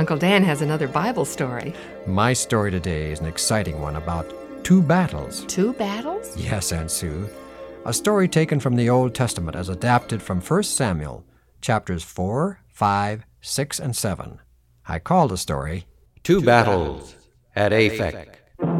Uncle Dan has another Bible story. My story today is an exciting one about 2 battles. 2 battles? Yes, Aunt Sue. A story taken from the Old Testament as adapted from 1 Samuel, chapters 4, 5, 6, and 7. I call the story 2 battles at Aphek.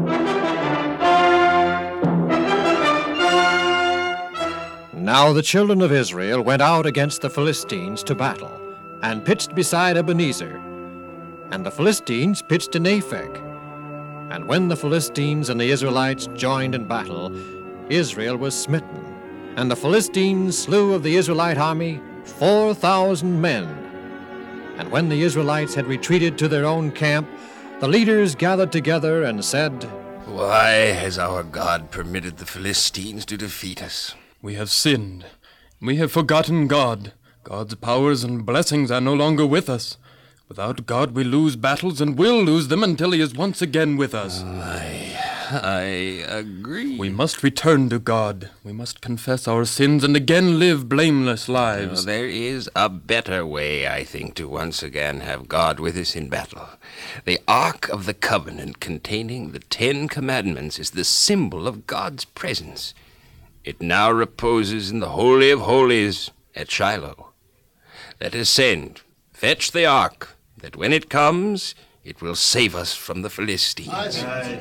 Now the children of Israel went out against the Philistines to battle, and pitched beside Ebenezer. And the Philistines pitched in Aphek. And when the Philistines and the Israelites joined in battle, Israel was smitten, and the Philistines slew of the Israelite army 4,000 men. And when the Israelites had retreated to their own camp, the leaders gathered together and said, "Why has our God permitted the Philistines to defeat us? We have sinned. We have forgotten God. God's powers and blessings are no longer with us. Without God, we lose battles and will lose them until He is once again with us. I agree. We must return to God. We must confess our sins and again live blameless lives. There is a better way, I think, to once again have God with us in battle. The Ark of the Covenant containing the 10 Commandments is the symbol of God's presence. It now reposes in the Holy of Holies at Shiloh. Let us send, fetch the Ark, that when it comes, it will save us from the Philistines."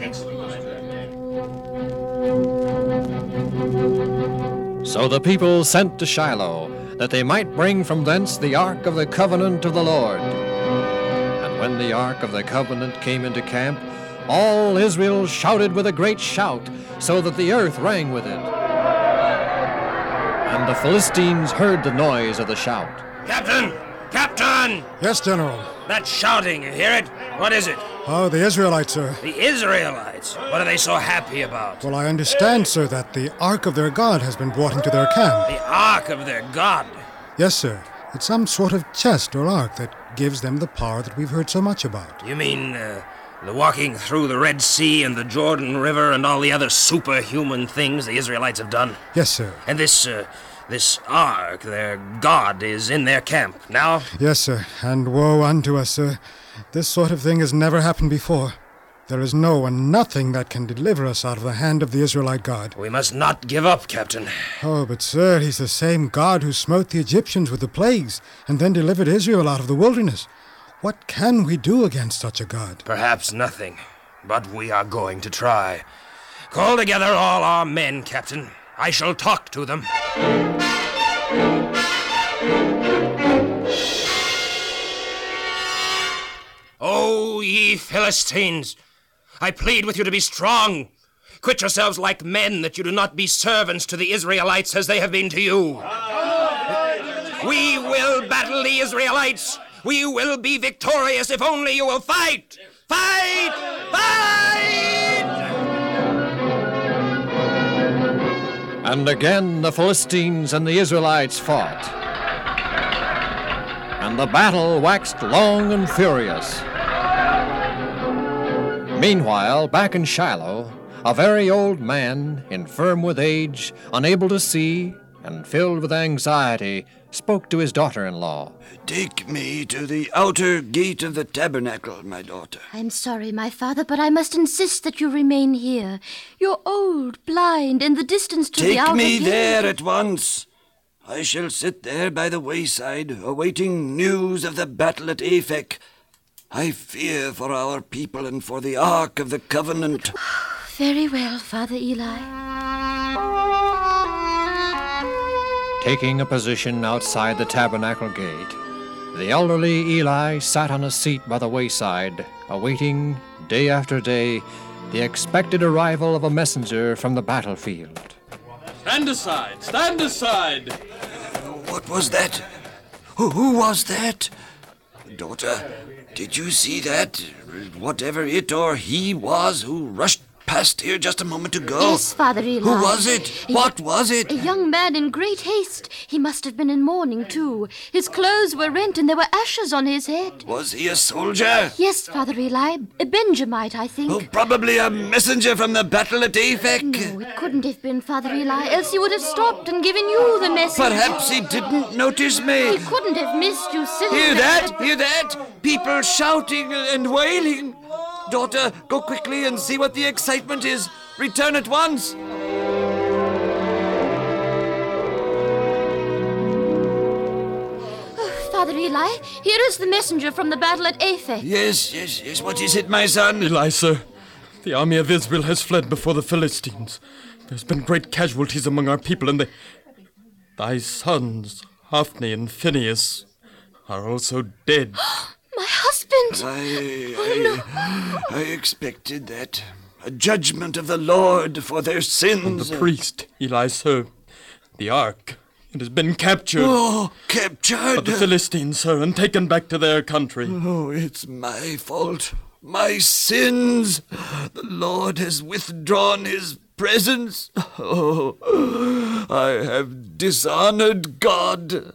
So the people sent to Shiloh, that they might bring from thence the Ark of the Covenant of the Lord. And when the Ark of the Covenant came into camp, all Israel shouted with a great shout, so that the earth rang with it. And the Philistines heard the noise of the shout. "Captain! Captain! Yes, General. That shouting, you hear it? What is it?" Oh, the Israelites, sir. "The Israelites? What are they so happy about?" Well, I understand, sir, that the Ark of their God has been brought into their camp. "The Ark of their God?" Yes, sir. It's some sort of chest or ark that gives them the power that we've heard so much about. You mean, the walking through the Red Sea and the Jordan River and all the other superhuman things the Israelites have done? Yes, sir. And this Ark, their God, is in their camp now? Yes, sir. And woe unto us, sir. This sort of thing has never happened before. There is no one, nothing that can deliver us out of the hand of the Israelite God. We must not give up, Captain. Oh, but sir, He's the same God who smote the Egyptians with the plagues and then delivered Israel out of the wilderness. What can we do against such a God? Perhaps nothing, but we are going to try. Call together all our men, Captain. I shall talk to them. "O ye Philistines, I plead with you to be strong. Quit yourselves like men, that you do not be servants to the Israelites as they have been to you. We will battle the Israelites. We will be victorious if only you will fight. Fight! Fight! And again the Philistines and the Israelites fought. And the battle waxed long and furious. Meanwhile, back in Shiloh, a very old man, infirm with age, unable to see, and filled with anxiety, spoke to his daughter-in-law. "Take me to the outer gate of the tabernacle, my daughter." "I'm sorry, my father, but I must insist that you remain here. You're old, blind, and the distance to the outer gate..." "Take me there at once. I shall sit there by the wayside, awaiting news of the battle at Aphek. I fear for our people and for the Ark of the Covenant." "Very well, Father Eli." Taking a position outside the tabernacle gate, the elderly Eli sat on a seat by the wayside, awaiting, day after day, the expected arrival of a messenger from the battlefield. Stand aside! Stand aside! What was that? Who was that? Daughter, did you see that? Whatever it or he was who rushed passed here just a moment ago? Yes, Father Eli. Who was it? What was it? A young man in great haste. He must have been in mourning, too. His clothes were rent and there were ashes on his head. Was he a soldier? Yes, Father Eli. A Benjamite, I think. Oh, probably a messenger from the battle at Aphek. No, it couldn't have been Father Eli, else he would have stopped and given you the message. Perhaps he didn't notice me. He couldn't have missed you, silly Hear man. that? Hear that? People shouting and wailing. Daughter, go quickly and see what the excitement is. Return at once. Father Eli, here is the messenger from the battle at Aphek. Yes. What is it, my son? Eli, sir, the army of Israel has fled before the Philistines. There's been great casualties among our people, and thy sons, Hophni and Phinehas, are also dead. My husband! I expected that. A judgment of the Lord for their sins. And the priest, Eli, sir, the ark, it has been captured. Oh, captured? By the Philistines, sir, and taken back to their country. Oh, it's my fault. My sins. The Lord has withdrawn his presence. Oh, I have dishonored God.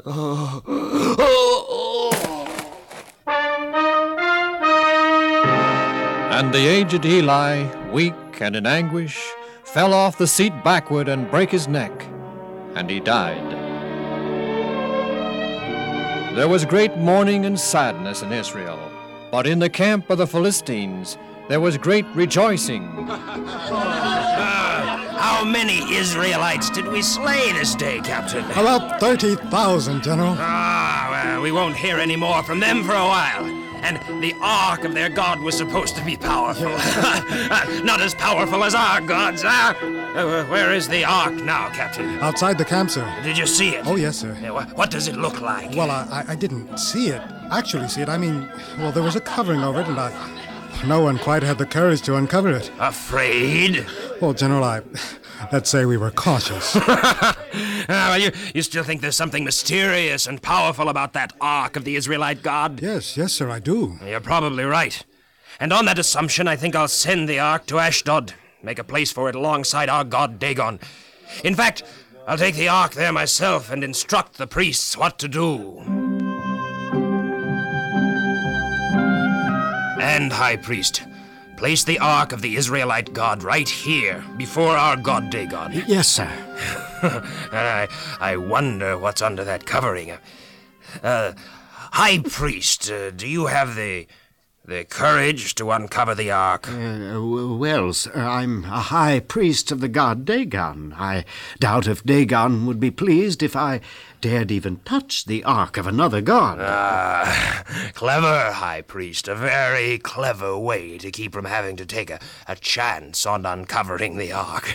And the aged Eli, weak and in anguish, fell off the seat backward and brake his neck, and he died. There was great mourning and sadness in Israel, but in the camp of the Philistines there was great rejoicing. How many Israelites did we slay this day, Captain? About 30,000, General. Well, we won't hear any more from them for a while. And the ark of their god was supposed to be powerful. Not as powerful as our gods, huh? Where is the ark now, Captain? Outside the camp, sir. Did you see it? Oh, yes, sir. What does it look like? Well, I didn't see it. Actually see it. I mean, well, there was a covering over it, and no one quite had the courage to uncover it. Afraid? Well, General, let's say we were cautious. Well, you still think there's something mysterious and powerful about that ark of the Israelite god? Yes, sir, I do. You're probably right. And on that assumption, I think I'll send the ark to Ashdod, make a place for it alongside our god Dagon. In fact, I'll take the ark there myself and instruct the priests what to do. And, High Priest, place the ark of the Israelite god right here, before our god Dagon. Yes, sir. I wonder what's under that covering. High Priest, do you have the courage to uncover the ark? Well, sir, I'm a high priest of the god Dagon. I doubt if Dagon would be pleased if I dared even touch the ark of another god. Clever, High Priest. A very clever way to keep from having to take a chance on uncovering the ark.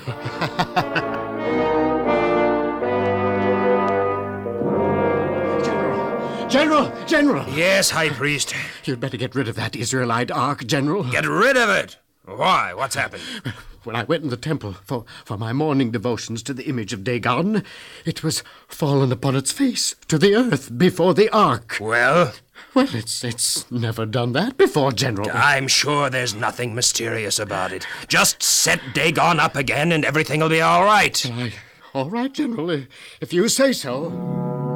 General! Yes, High Priest. You'd better get rid of that Israelite ark, General. Get rid of it? Why? What's happened? When I went in the temple for my morning devotions to the image of Dagon, it was fallen upon its face to the earth before the ark. Well? Well, it's never done that before, General. I'm sure there's nothing mysterious about it. Just set Dagon up again and everything will be all right. All right, General, if you say so.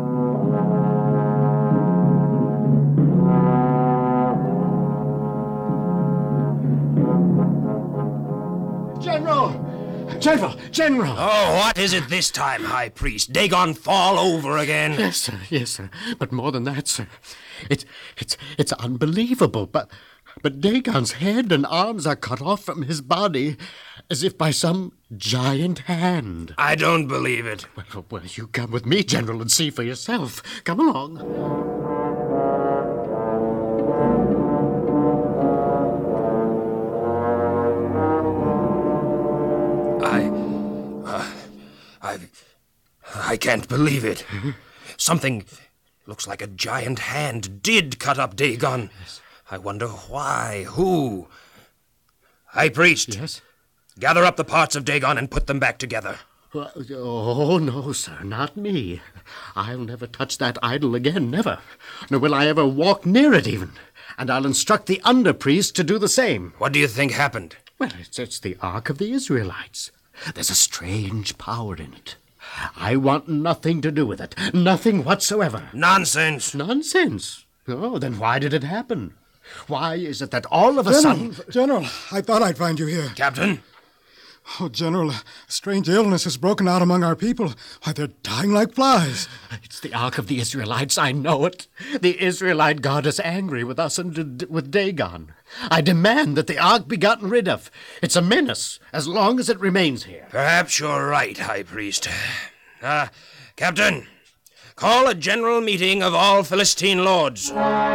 General! Oh, what is it this time, High Priest? Dagon fall over again? Yes, sir. But more than that, sir. It's unbelievable, but Dagon's head and arms are cut off from his body as if by some giant hand. I don't believe it. Well, you come with me, General, and see for yourself. Come along. I can't believe it. Something looks like a giant hand did cut up Dagon. Yes. I wonder why, who? High Priest. Yes? Gather up the parts of Dagon and put them back together. Oh, no, sir, not me. I'll never touch that idol again, never. Nor will I ever walk near it even. And I'll instruct the under-priest to do the same. What do you think happened? Well, it's the Ark of the Israelites. There's a strange power in it. I want nothing to do with it. Nothing whatsoever. Nonsense. Nonsense? Oh, then why did it happen? Why is it that all of a sudden... General, I thought I'd find you here. Captain? Oh, General, a strange illness has broken out among our people. Why, they're dying like flies. It's the Ark of the Israelites, I know it. The Israelite God is angry with us and with Dagon. I demand that the Ark be gotten rid of. It's a menace as long as it remains here. Perhaps you're right, High Priest. Captain, call a general meeting of all Philistine lords.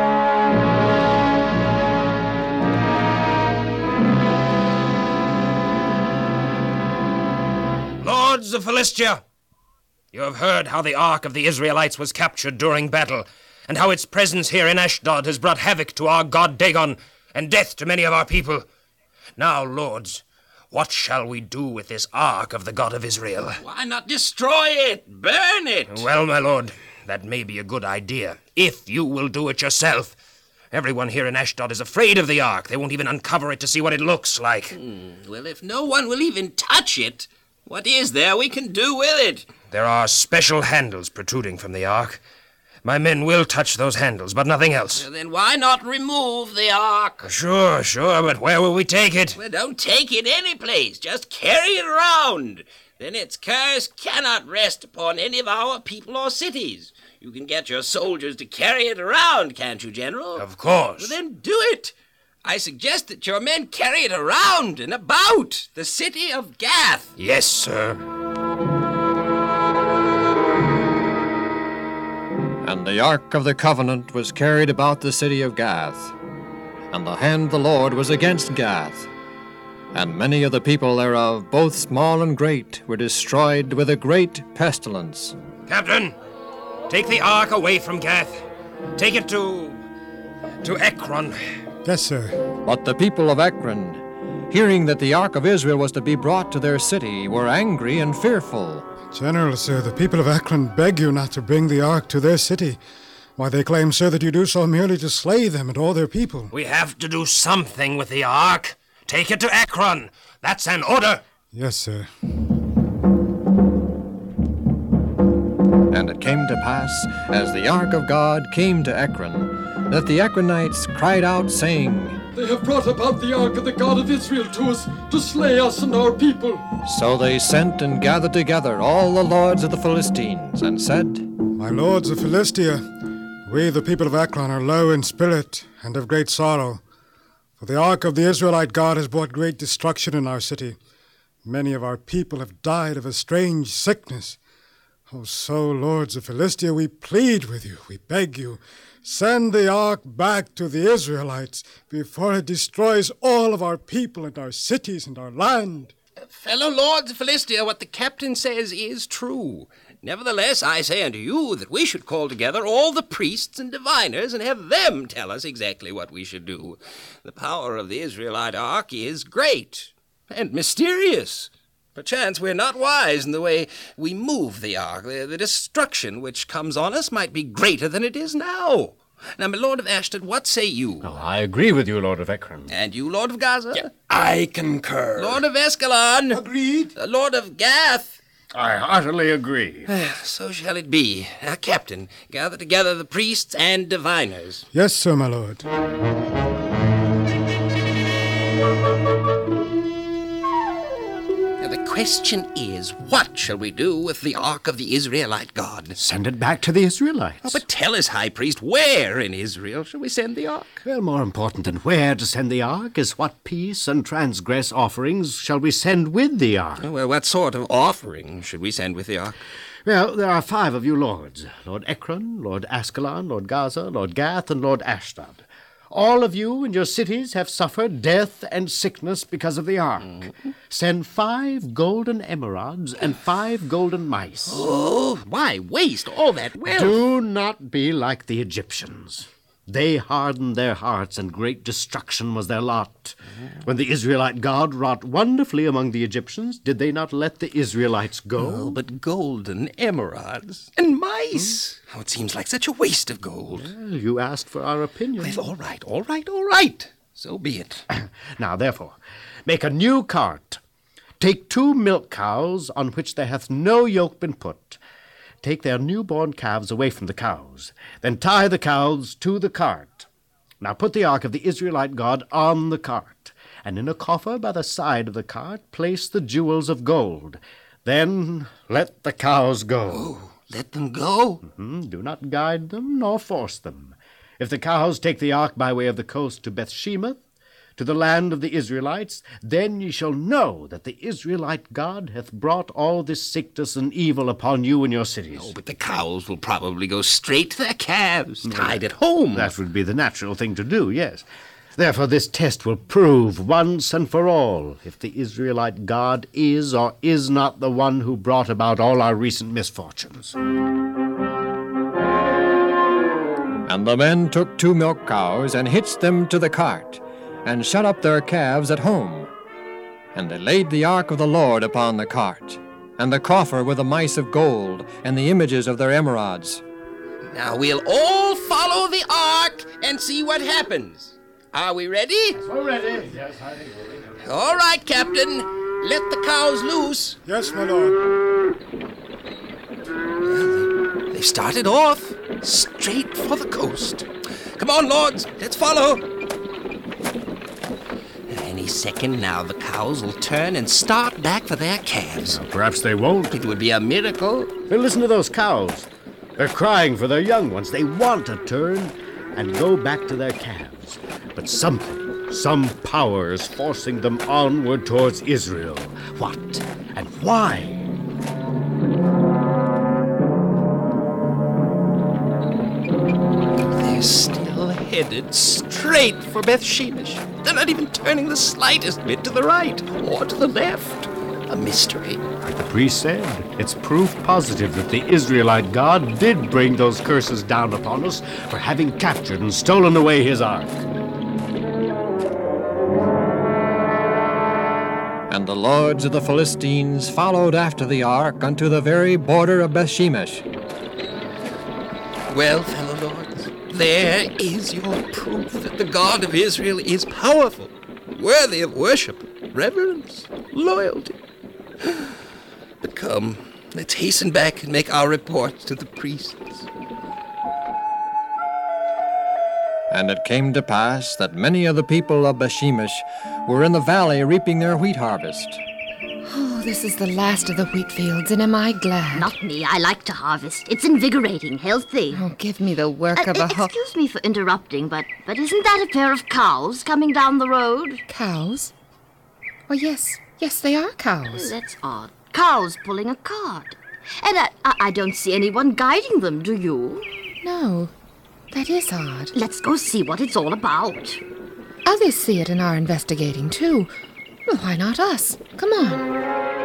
Lords of Philistia, you have heard how the Ark of the Israelites was captured during battle, and how its presence here in Ashdod has brought havoc to our god Dagon, and death to many of our people. Now, lords, what shall we do with this Ark of the God of Israel? Why not destroy it? Burn it? Well, my lord, that may be a good idea, if you will do it yourself. Everyone here in Ashdod is afraid of the Ark. They won't even uncover it to see what it looks like. Well, if no one will even touch it, what is there we can do with it? There are special handles protruding from the Ark. My men will touch those handles, but nothing else. Well, then why not remove the Ark? Sure, but where will we take it? Well, don't take it any place. Just carry it around. Then its curse cannot rest upon any of our people or cities. You can get your soldiers to carry it around, can't you, General? Of course. Well, then do it. I suggest that your men carry it around and about the city of Gath. Yes, sir. And the Ark of the Covenant was carried about the city of Gath. And the hand of the Lord was against Gath. And many of the people thereof, both small and great, were destroyed with a great pestilence. Captain, take the Ark away from Gath. Take it to Ekron. Yes, sir. But the people of Ekron, hearing that the Ark of Israel was to be brought to their city, were angry and fearful. General, sir, the people of Ekron beg you not to bring the Ark to their city. Why, they claim, sir, that you do so merely to slay them and all their people. We have to do something with the Ark. Take it to Ekron. That's an order. Yes, sir. And it came to pass, as the Ark of God came to Ekron, that the Ekronites cried out, saying, They have brought about the Ark of the God of Israel to us, to slay us and our people. So they sent and gathered together all the lords of the Philistines, and said, My lords of Philistia, we, the people of Ekron, are low in spirit and of great sorrow. For the Ark of the Israelite God has brought great destruction in our city. Many of our people have died of a strange sickness. Oh, so, lords of Philistia, we plead with you, we beg you, send the Ark back to the Israelites before it destroys all of our people and our cities and our land. Fellow lords of Philistia, what the captain says is true. Nevertheless, I say unto you that we should call together all the priests and diviners and have them tell us exactly what we should do. The power of the Israelite Ark is great and mysterious. Perchance we're not wise in the way we move the Ark. The destruction which comes on us might be greater than it is now. Now, my Lord of Ashdod, what say you? Oh, I agree with you, Lord of Ekron. And you, Lord of Gaza? Yeah, I concur. Lord of Escalon? Agreed. Lord of Gath? I heartily agree. So shall it be. Captain, gather together the priests and diviners. Yes, sir, my lord. The question is, what shall we do with the Ark of the Israelite God? Send it back to the Israelites. Oh, but tell us, High Priest, where in Israel shall we send the Ark? Well, more important than where to send the Ark is what peace and transgress offerings shall we send with the Ark. Oh, well, what sort of offering should we send with the Ark? Well, there are 5 of you lords. Lord Ekron, Lord Ascalon, Lord Gaza, Lord Gath, and Lord Ashdod. All of you and your cities have suffered death and sickness because of the Ark. Send 5 golden emerods and 5 golden mice. Oh, why waste all that wealth? Do not be like the Egyptians. They hardened their hearts, and great destruction was their lot. When the Israelite God wrought wonderfully among the Egyptians, did they not let the Israelites go? Oh, but golden emerods and mice. Oh, it seems like such a waste of gold. Well, you asked for our opinion. Well, all right. So be it. Now, therefore, make a new cart. Take 2 milk cows on which there hath no yoke been put. Take their newborn calves away from the cows. Then tie the cows to the cart. Now put the ark of the Israelite God on the cart, and in a coffer by the side of the cart place the jewels of gold. Then let the cows go. Oh, let them go? Do not guide them nor force them. If the cows take the ark by way of the coast to Bethshemesh, to the land of the Israelites, then ye shall know that the Israelite God hath brought all this sickness and evil upon you and your cities. Oh, but the cows will probably go straight to their calves, tied at home. That would be the natural thing to do, yes. Therefore this test will prove once and for all if the Israelite God is or is not the one who brought about all our recent misfortunes. And the men took 2 milk cows and hitched them to the cart, and shut up their calves at home. And they laid the ark of the Lord upon the cart, and the coffer with the mice of gold, and the images of their emerods. Now we'll all follow the ark and see what happens. Are we ready? We're ready. Yes, I think we're ready. All right, Captain. Let the cows loose. Yes, my lord. Well, they started off straight for the coast. Come on, lords. Let's follow. Any second now, the cows will turn and start back for their calves. Well, perhaps they won't. It would be a miracle. Hey, listen to those cows. They're crying for their young ones. They want to turn and go back to their calves. But some power is forcing them onward towards Israel. What and why? They're still headed straight for Bethshemesh. They're not even turning the slightest bit to the right or to the left. A mystery. Like the priest said, it's proof positive that the Israelite God did bring those curses down upon us for having captured and stolen away his ark. And the lords of the Philistines followed after the ark unto the very border of Bethshemesh. Well, fellow lords, there is your proof that the God of Israel is powerful, worthy of worship, reverence, loyalty. But come, let's hasten back and make our report to the priests. And it came to pass that many of the people of Bethshemesh were in the valley reaping their wheat harvest. Oh, this is the last of the wheat fields, and am I glad? Not me. I like to harvest. It's invigorating, healthy. Oh, give me the work of a Excuse me for interrupting, but isn't that a pair of cows coming down the road? Cows? Oh, yes, they are cows. That's odd. Cows pulling a cart. And I don't see anyone guiding them, do you? No, that is odd. Let's go see what it's all about. Others see it and are investigating, too. Well, why not us? Come on.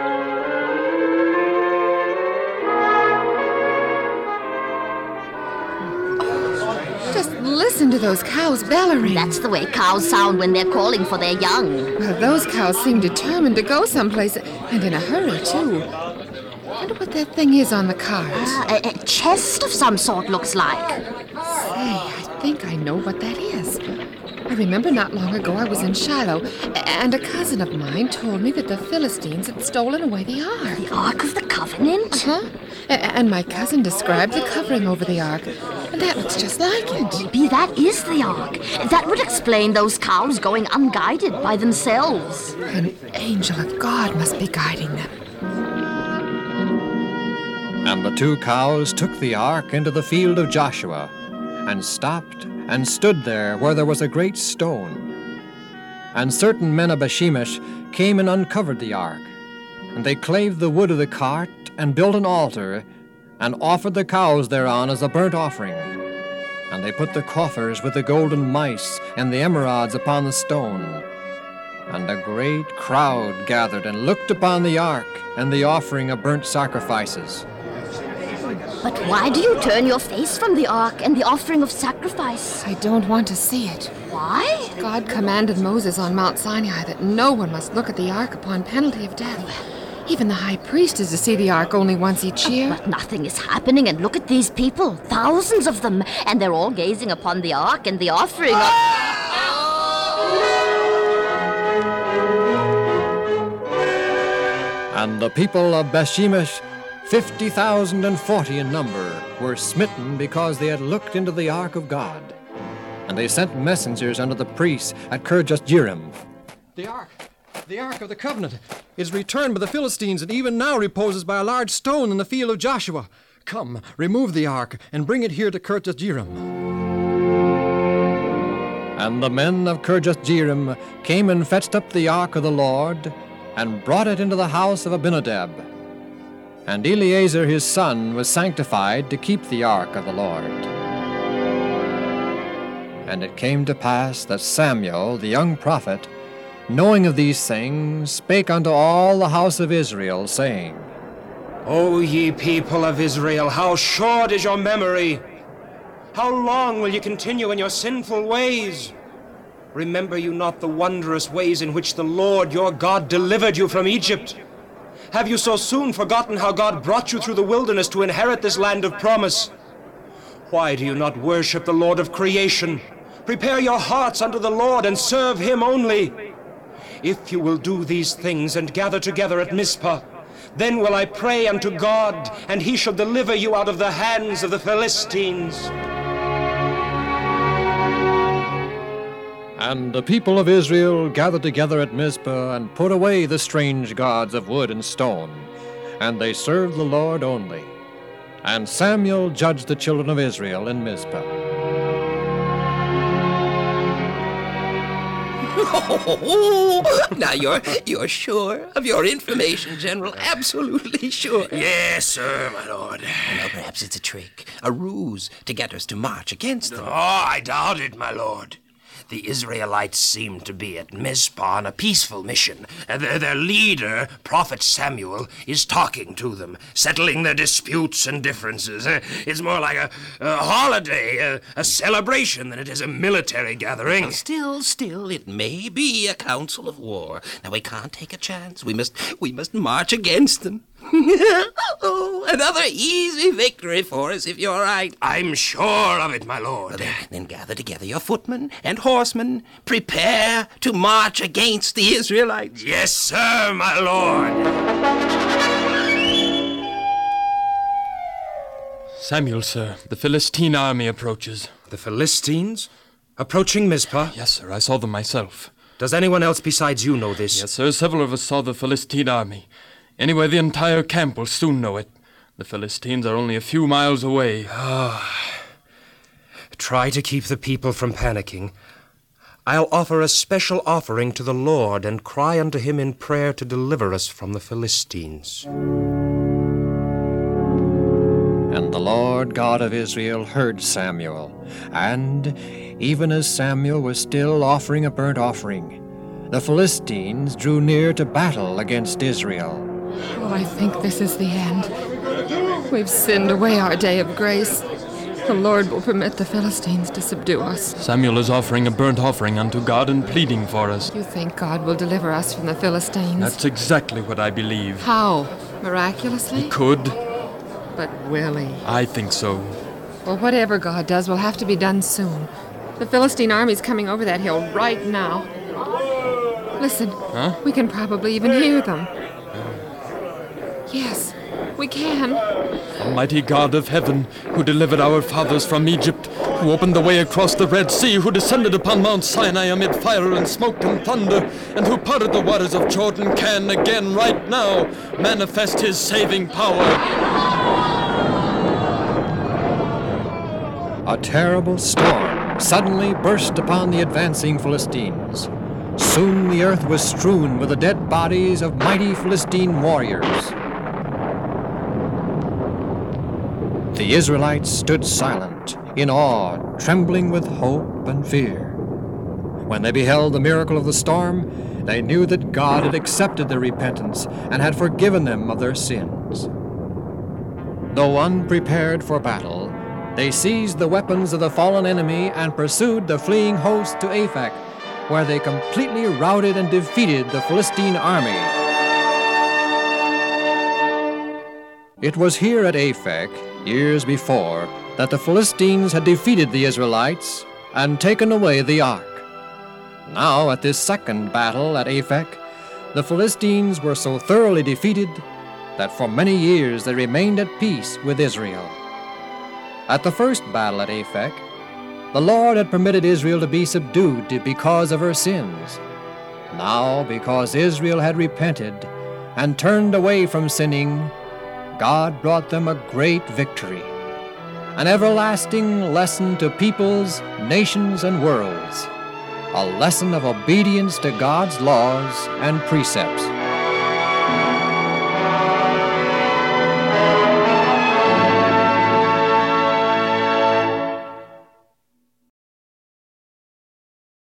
Just listen to those cows bellowing. That's the way cows sound when they're calling for their young. Well, those cows seem determined to go someplace, and in a hurry, too. I wonder what that thing is on the cart. A chest of some sort, looks like. Say, I think I know what that is. I remember not long ago I was in Shiloh, and a cousin of mine told me that the Philistines had stolen away the ark. The Ark of the Covenant? Uh-huh. And my cousin described the covering over the ark, and that looks just like it. Maybe that is the ark. That would explain those cows going unguided by themselves. An angel of God must be guiding them. And the 2 cows took the ark into the field of Joshua, and stopped and stood there where there was a great stone. And certain men of Bethshemesh came and uncovered the ark, and they clave the wood of the cart, and built an altar, and offered the cows thereon as a burnt offering. And they put the coffers with the golden mice and the emerods upon the stone. And a great crowd gathered and looked upon the ark and the offering of burnt sacrifices. But why do you turn your face from the ark and the offering of sacrifice? I don't want to see it. Why? God commanded Moses on Mount Sinai that no one must look at the ark upon penalty of death. Even the high priest is to see the ark only once each year. But nothing is happening, and look at these people, thousands of them, and they're all gazing upon the ark and the offering of... And the people of Bethshemesh, 50,040 in number, were smitten because they had looked into the ark of God. And they sent messengers unto the priests at Kirjath-jearim. The ark of the covenant, is returned by the Philistines, and even now reposes by a large stone in the field of Joshua. Come, remove the ark, and bring it here to Kirjath-jearim. And the men of Kirjath-jearim came and fetched up the ark of the Lord, and brought it into the house of Abinadab. And Eleazar his son was sanctified to keep the ark of the Lord. And it came to pass that Samuel, the young prophet, knowing of these things, spake unto all the house of Israel, saying, O ye people of Israel, how short is your memory! How long will ye continue in your sinful ways? Remember you not the wondrous ways in which the Lord your God delivered you from Egypt? Have you so soon forgotten how God brought you through the wilderness to inherit this land of promise? Why do you not worship the Lord of creation? Prepare your hearts unto the Lord and serve him only. If you will do these things and gather together at Mizpah, then will I pray unto God, and he shall deliver you out of the hands of the Philistines. And the people of Israel gathered together at Mizpah, and put away the strange gods of wood and stone, and they served the Lord only. And Samuel judged the children of Israel in Mizpah. Now you're sure of your information, General? Absolutely sure. Yes, sir, my lord. Well, perhaps it's a trick, a ruse to get us to march against them. Oh, I doubt it, my lord. The Israelites seem to be at Mizpah on a peaceful mission. Their leader, Prophet Samuel, is talking to them, settling their disputes and differences. It's more like a holiday, a celebration, than it is a military gathering. Still, it may be a council of war. Now, we can't take a chance. We must march against them. Oh, another easy victory for us, if you're right. I'm sure of it, my lord. Well, then gather together your footmen and horsemen. Prepare to march against the Israelites. Yes, sir, my lord. Samuel, sir, the Philistine army approaches. The Philistines? Approaching Mizpah? Yes, sir, I saw them myself. Does anyone else besides you know this? Yes, sir, several of us saw the Philistine army. Anyway, the entire camp will soon know it. The Philistines are only a few miles away. Try to keep the people from panicking. I'll offer a special offering to the Lord and cry unto him in prayer to deliver us from the Philistines. And the Lord God of Israel heard Samuel, and even as Samuel was still offering a burnt offering, the Philistines drew near to battle against Israel. Oh, I think this is the end. We've sinned away our day of grace. The Lord will permit the Philistines to subdue us. Samuel is offering a burnt offering unto God and pleading for us. You think God will deliver us from the Philistines? That's exactly what I believe. How? Miraculously? He could. But will he? I think so. Well, whatever God does will have to be done soon. The Philistine army's coming over that hill right now. Listen. Huh? We can probably even hear them. Yes, we can. Almighty God of heaven, who delivered our fathers from Egypt, who opened the way across the Red Sea, who descended upon Mount Sinai amid fire and smoke and thunder, and who parted the waters of Jordan, can again right now manifest his saving power. A terrible storm suddenly burst upon the advancing Philistines. Soon the earth was strewn with the dead bodies of mighty Philistine warriors. The Israelites stood silent, in awe, trembling with hope and fear. When they beheld the miracle of the storm, they knew that God had accepted their repentance and had forgiven them of their sins. Though unprepared for battle, they seized the weapons of the fallen enemy and pursued the fleeing host to Aphek, where they completely routed and defeated the Philistine army. It was here at Aphek, years before, that the Philistines had defeated the Israelites and taken away the ark. Now, at this second battle at Aphek, the Philistines were so thoroughly defeated that for many years they remained at peace with Israel. At the first battle at Aphek, the Lord had permitted Israel to be subdued because of her sins. Now, because Israel had repented and turned away from sinning, God brought them a great victory, an everlasting lesson to peoples, nations, and worlds, a lesson of obedience to God's laws and precepts.